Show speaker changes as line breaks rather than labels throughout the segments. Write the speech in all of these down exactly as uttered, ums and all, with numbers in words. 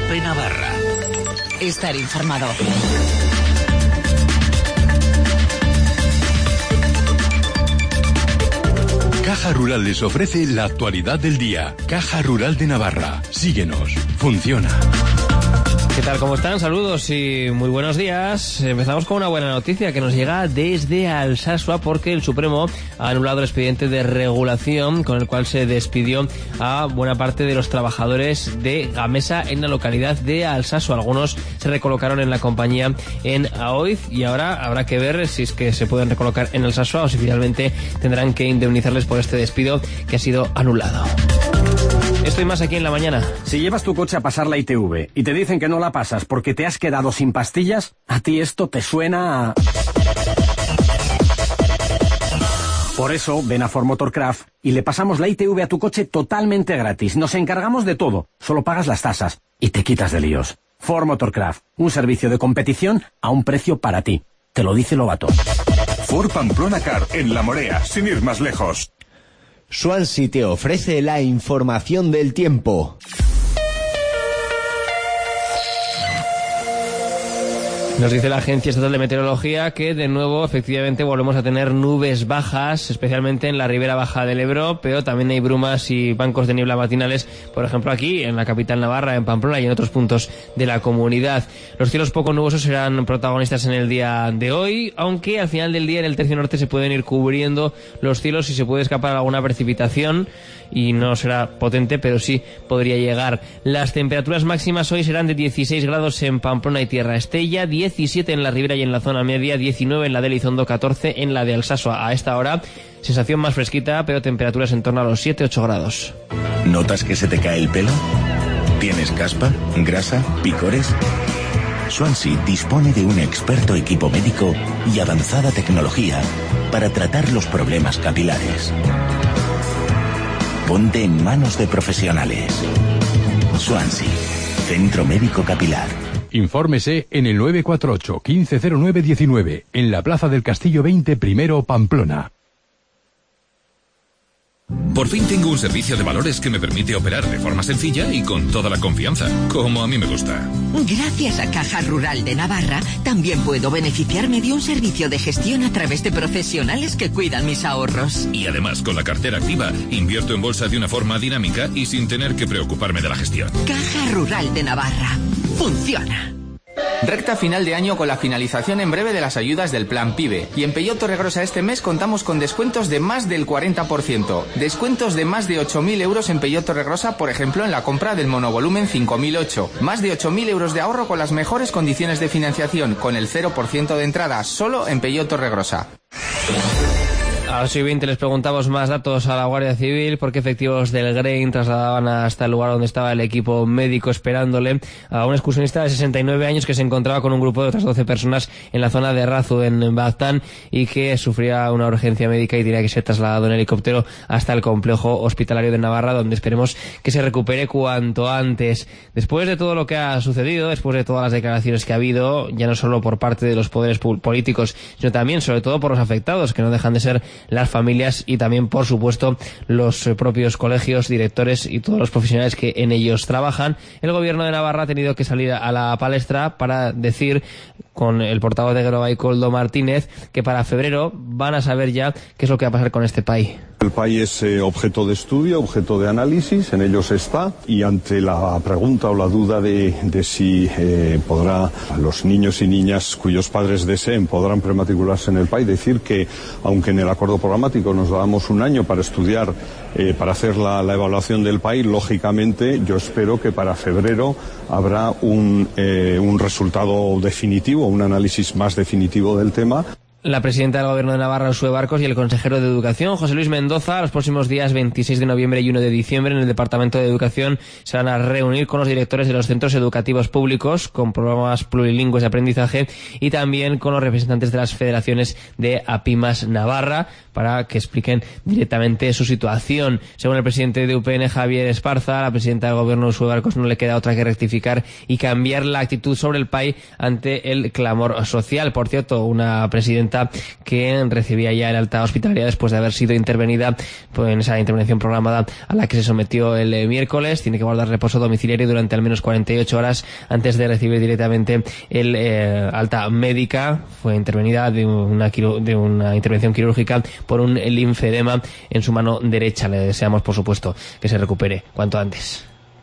Cope Navarra.
Estar informado.
Caja Rural les ofrece la actualidad del día. Caja Rural de Navarra. Síguenos. Funciona.
¿Qué tal? ¿Cómo están? Saludos y muy buenos días. Empezamos con una buena noticia que nos llega desde Alsasua, porque el Supremo ha anulado el expediente de regulación con el cual se despidió a buena parte de los trabajadores de Gamesa en la localidad de Alsasua. Algunos se recolocaron en la compañía en Aoiz y ahora habrá que ver si es que se pueden recolocar en Alsasua o si finalmente tendrán que indemnizarles por este despido que ha sido anulado. Estoy más aquí en la mañana.
Si llevas tu coche a pasar la I T V y te dicen que no la pasas porque te has quedado sin pastillas, a ti esto te suena a... Por eso, ven a Ford Motorcraft y le pasamos la I T V a tu coche totalmente gratis. Nos encargamos de todo. Solo pagas las tasas y te quitas de líos. Ford Motorcraft, un servicio de competición a un precio para ti. Te lo dice Lobato.
Ford Pamplona Car, en La Morea, sin ir más lejos.
Swansea te ofrece la información del tiempo.
Nos dice la Agencia Estatal de Meteorología que de nuevo efectivamente volvemos a tener nubes bajas, especialmente en la ribera baja del Ebro, pero también hay brumas y bancos de niebla matinales, por ejemplo aquí en la capital navarra, en Pamplona y en otros puntos de la comunidad. Los cielos poco nubosos serán protagonistas en el día de hoy, aunque al final del día en el tercio norte se pueden ir cubriendo los cielos y se puede escapar alguna precipitación y no será potente, pero sí podría llegar. Las temperaturas máximas hoy serán de dieciséis grados en Pamplona y Tierra Estella, diecisiete en la ribera y en la zona media, diecinueve en la de Elizondo, catorce en la de Alsasua. A esta hora, sensación más fresquita, pero temperaturas en torno a los siete ocho grados.
¿Notas que se te cae el pelo? ¿Tienes caspa, grasa, picores? Swansea dispone de un experto equipo médico y avanzada tecnología para tratar los problemas capilares. Ponte en manos de profesionales. Swansea, Centro Médico Capilar.
Infórmese en el nueve cuatro ocho, quince cero nueve diecinueve, en la Plaza del Castillo veinte, primero, Pamplona.
Por fin tengo un servicio de valores que me permite operar de forma sencilla y con toda la confianza, como a mí me gusta.
Gracias a Caja Rural de Navarra, también puedo beneficiarme de un servicio de gestión a través de profesionales que cuidan mis ahorros.
Y además, con la cartera activa, invierto en bolsa de una forma dinámica y sin tener que preocuparme de la gestión.
Caja Rural de Navarra. Funciona.
Recta final de año con la finalización en breve de las ayudas del Plan PYME. Y en Peugeot Torregrosa este mes contamos con descuentos de más del cuarenta por ciento. Descuentos de más de ocho mil euros en Peugeot Torregrosa, por ejemplo, en la compra del monovolumen cinco mil ocho. Más de ocho mil euros de ahorro con las mejores condiciones de financiación, con el cero por ciento de entrada, solo en Peugeot Torregrosa.
A las veinte les preguntamos más datos a la Guardia Civil porque efectivos del Grain trasladaban hasta el lugar donde estaba el equipo médico esperándole a un excursionista de sesenta y nueve años que se encontraba con un grupo de otras doce personas en la zona de Razu, en Baztán, y que sufría una urgencia médica y tenía que ser trasladado en helicóptero hasta el complejo hospitalario de Navarra, donde esperemos que se recupere cuanto antes. Después de todo lo que ha sucedido, después de todas las declaraciones que ha habido, ya no solo por parte de los poderes políticos, sino también, sobre todo, por los afectados, que no dejan de ser las familias y también, por supuesto, los propios colegios, directores y todos los profesionales que en ellos trabajan, el gobierno de Navarra ha tenido que salir a la palestra para decir, con el portavoz de Geroa y Koldo Martínez, que para febrero van a saber ya qué es lo que va a pasar con este país.
El país es eh, objeto de estudio, objeto de análisis, en ellos está, y ante la pregunta o la duda de, de si eh, podrá los niños y niñas cuyos padres deseen podrán prematricularse en el país, decir que aunque en el acuerdo programático nos dábamos un año para estudiar, eh, para hacer la, la evaluación del país, lógicamente yo espero que para febrero habrá un, eh, un resultado definitivo, un análisis más definitivo del tema.
La presidenta del Gobierno de Navarra, Uxue Barcos, y el consejero de Educación, José Luis Mendoza, los próximos días veintiséis de noviembre y uno de diciembre en el Departamento de Educación se van a reunir con los directores de los centros educativos públicos con programas plurilingües de aprendizaje y también con los representantes de las federaciones de APIMAS Navarra para que expliquen directamente su situación. Según el presidente de U P N, Javier Esparza, a la presidenta del Gobierno, Uxue Barcos, no le queda otra que rectificar y cambiar la actitud sobre el país ante el clamor social. Por cierto, una presidenta alta que recibía ya el alta hospitalaria después de haber sido intervenida pues, en esa intervención programada a la que se sometió el eh, miércoles. Tiene que guardar reposo domiciliario durante al menos cuarenta y ocho horas antes de recibir directamente el eh, alta médica. Fue intervenida de una, de una intervención quirúrgica por un linfedema en su mano derecha. Le deseamos, por supuesto, que se recupere cuanto antes.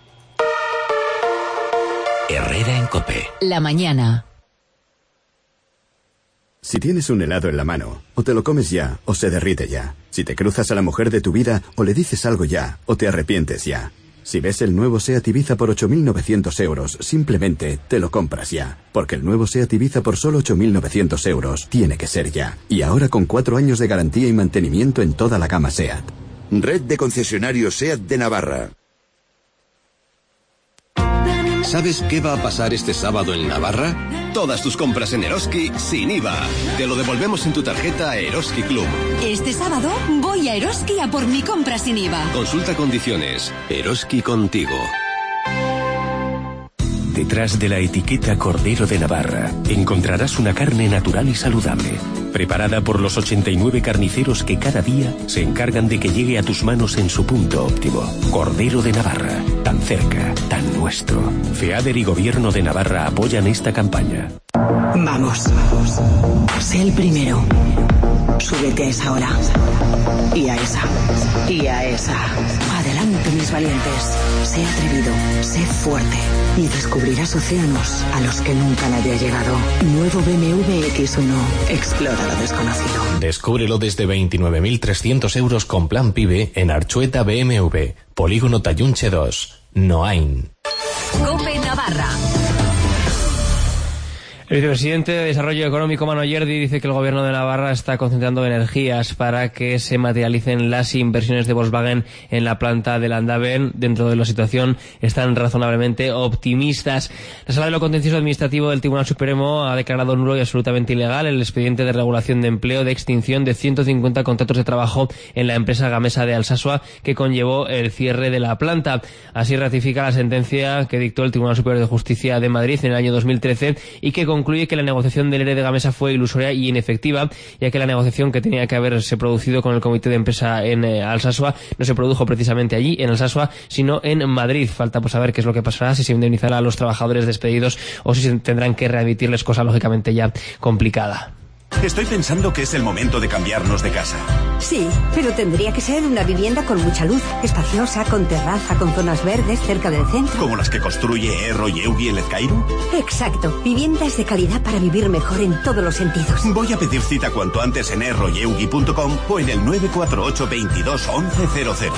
Herrera en COPE.
La mañana.
Si tienes un helado en la mano, o te lo comes ya, o se derrite ya. Si te cruzas a la mujer de tu vida, o le dices algo ya, o te arrepientes ya. Si ves el nuevo SEAT Ibiza por ocho mil novecientos euros, simplemente te lo compras ya. Porque el nuevo SEAT Ibiza por solo ocho mil novecientos euros tiene que ser ya. Y ahora con cuatro años de garantía y mantenimiento en toda la gama SEAT.
Red de concesionarios SEAT de Navarra.
¿Sabes qué va a pasar este sábado en Navarra? Todas tus compras en Eroski sin I V A. Te lo devolvemos en tu tarjeta Eroski Club.
Este sábado voy a Eroski a por mi compra sin I V A.
Consulta condiciones. Eroski contigo.
Detrás de la etiqueta Cordero de Navarra encontrarás una carne natural y saludable, preparada por los ochenta y nueve carniceros que cada día se encargan de que llegue a tus manos en su punto óptimo. Cordero de Navarra, tan cerca, tan nuestro. FEADER y Gobierno de Navarra apoyan esta campaña.
Vamos, sé el primero. Súbete a esa ola. Y a esa. Y a esa. Adelante, mis valientes. Sé atrevido, sé fuerte. Y descubrirás océanos a los que nunca nadie ha llegado. Nuevo B M W X uno. Explora lo desconocido.
Descúbrelo desde veintinueve mil trescientos euros con plan PIBE en Archueta B M W. Polígono Tallunche dos. Noain.
COPE Navarra.
El vicepresidente de Desarrollo Económico, Manu Ayerdi, dice que el gobierno de Navarra está concentrando energías para que se materialicen las inversiones de Volkswagen en la planta de Landaven. Dentro de la situación están razonablemente optimistas. La Sala de lo Contencioso Administrativo del Tribunal Supremo ha declarado nulo y absolutamente ilegal el expediente de regulación de empleo de extinción de ciento cincuenta contratos de trabajo en la empresa gamesa de Alsasua que conllevó el cierre de la planta. Así ratifica la sentencia que dictó el Tribunal Superior de Justicia de Madrid en el año dos mil trece y que concluye que la negociación del E R E de Gamesa fue ilusoria y inefectiva, ya que la negociación que tenía que haberse producido con el comité de empresa en eh, Alsasua no se produjo precisamente allí, en Alsasua, sino en Madrid. Falta pues saber qué es lo que pasará, si se indemnizará a los trabajadores despedidos o si se tendrán que readmitirles, cosa lógicamente ya complicada.
Estoy pensando que es el momento de cambiarnos de casa.
Sí, pero tendría que ser una vivienda con mucha luz, espaciosa, con terraza, con zonas verdes, cerca del centro.
¿Como las que construye Erro y Eugi en Lezcairu?
Exacto, viviendas de calidad para vivir mejor en todos los sentidos.
Voy a pedir cita cuanto antes en erro y eugi punto com o en el nueve cuatro ocho veintidós once cero cero.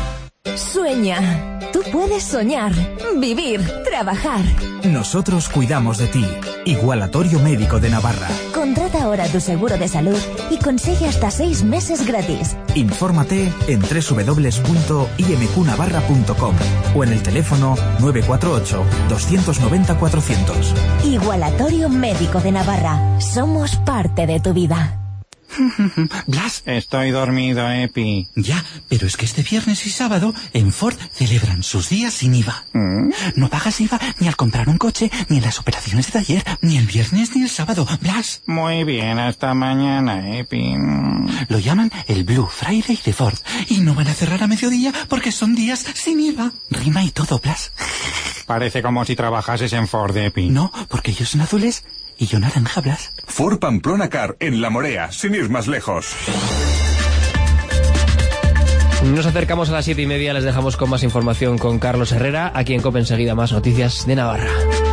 Sueña. Tú puedes soñar, vivir, trabajar.
Nosotros cuidamos de ti. Igualatorio Médico de Navarra.
Contrata ahora tu seguro de salud y consigue hasta seis meses gratis.
Infórmate en doble u doble u doble u punto i m q navarra punto com o en el teléfono nueve cuatro ocho, dos nueve cero, cuatrocientos.
Igualatorio Médico de Navarra. Somos parte de tu vida.
Blas, estoy dormido, Epi. Ya, pero es que este viernes y sábado en Ford celebran sus días sin I V A. ¿Mm? No pagas I V A ni al comprar un coche, ni en las operaciones de taller, ni el viernes ni el sábado. Blas. Muy bien, hasta mañana, Epi. Lo llaman el Blue Friday de Ford. Y no van a cerrar a mediodía porque son días sin I V A. Rima y todo, Blas. Parece como si trabajases en Ford, Epi. No, porque ellos son azules y yo naranja, Blas.
Ford Pamplona Car en La Morea, sin ir más lejos.
Nos acercamos a las siete y media, les dejamos con más información con Carlos Herrera, aquí en COPE enseguida más noticias de Navarra.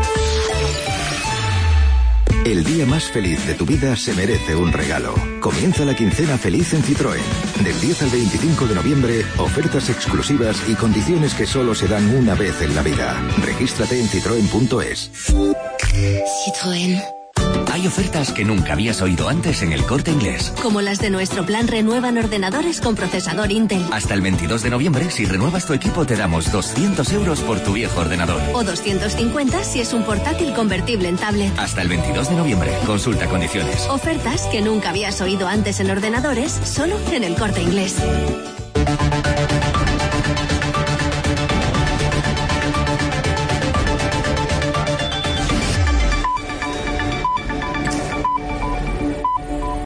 El día más feliz de tu vida se merece un regalo. Comienza la quincena feliz en Citroën. Del diez al veinticinco de noviembre, ofertas exclusivas y condiciones que solo se dan una vez en la vida. Regístrate en citroen punto es.
Citroën.
Hay ofertas que nunca habías oído antes en El Corte Inglés.
Como las de nuestro plan Renuevan ordenadores con procesador Intel.
Hasta el veintidós de noviembre, si renuevas tu equipo, te damos doscientos euros por tu viejo ordenador.
O doscientos cincuenta si es un portátil convertible en tablet.
Hasta el veintidós de noviembre. Consulta condiciones.
Ofertas que nunca habías oído antes en ordenadores, solo en El Corte Inglés.